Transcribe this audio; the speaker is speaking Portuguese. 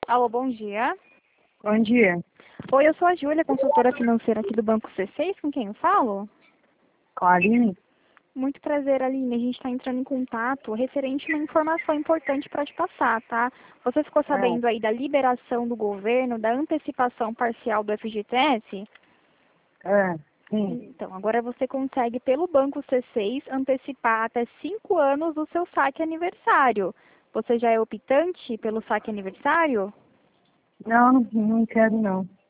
Alô, bom dia. Bom dia. Oi, eu sou a Júlia, consultora financeira aqui do Banco C6, com quem eu falo? Com a Aline? Muito prazer, Aline. A gente está entrando em contato referente a uma informação importante para te passar, tá? Você ficou sabendo aí da liberação do governo, da antecipação parcial do FGTS? Sim. Então, agora você consegue, pelo Banco C6, antecipar até 5 anos do seu saque aniversário. Você já é optante pelo saque aniversário? Não, não quero não.